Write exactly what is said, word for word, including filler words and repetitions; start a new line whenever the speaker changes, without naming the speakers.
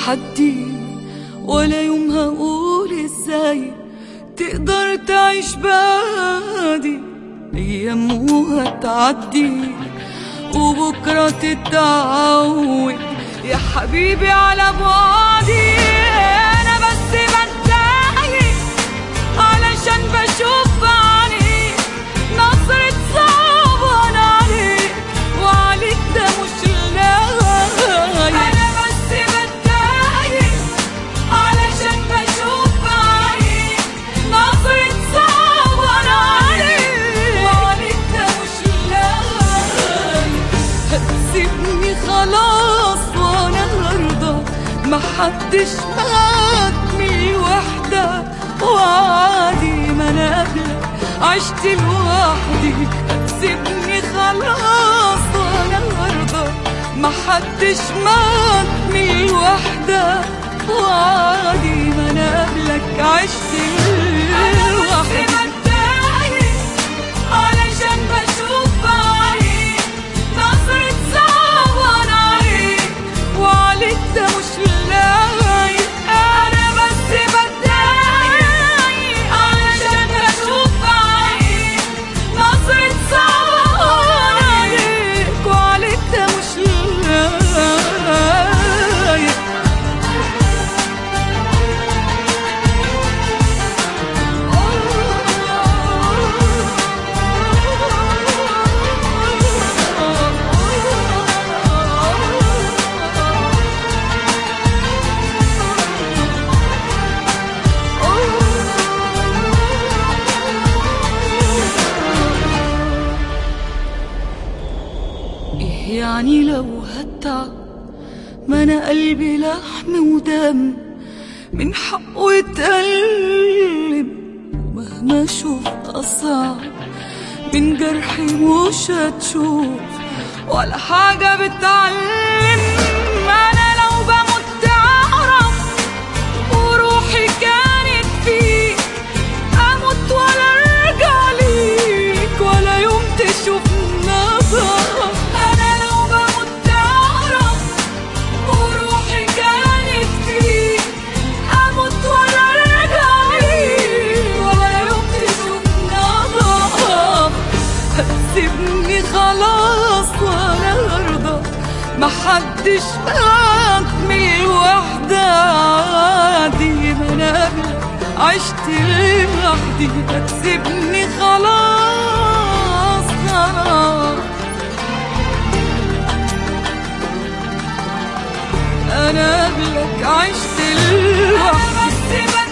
تحدي، ولا يوم هقول ازاي تقدر تعيش بعدي. ايام وهتعدي وبكرة تتعود يا حبيبي على بعدي. انا بس بتضايق علشان بشوف بعينيك نظرة صعبان عليك، وعليك ده مش لايق. انا بس بتضايق علشان بشوف بعينيك نظرة صعبان عليك، وعليك ده مش لايق. هتسيبني خلاص وانا هرضى، محدش ماتني وحدة وعادي، ما انا قبلك عشت لوحدي. هتسيبني خلاص وانا هرضى، محدش ماتني وحدة وعادي، ما انا قبلك عشت لوحدي. علشان بشوف بعينيك نظرة صعبان عليك، وعليك ده مش لايق. أنا بس بتضايق علشان بشوف بعينيك نظرة صعبان عليك، وعليك ده مش لايق. إيه يعني لو هتعب؟ ما أنا قلبي لحم ودم، من حقه يتألم. ومهما أشوف أصعب من جرحي مش هتشوف ولا حاجة بتعلم. أنا لو بموت تعرف وروحي كانت فيك، أموت ولا أرجع ليك ولا يوم تشوف نظر. أنا لو بموت تعرف وروحي كانت فيك، أموت ولا أرجع ليك ولا يوم تشوف نظر. هتسيبني خلاص وأنا هرضى، محدش ماتني الوحدة عادي، ما أنا قبلك عشت لوحدي. هتسيبني خلاص خلاص، أنا قبلك عشت لوحدي.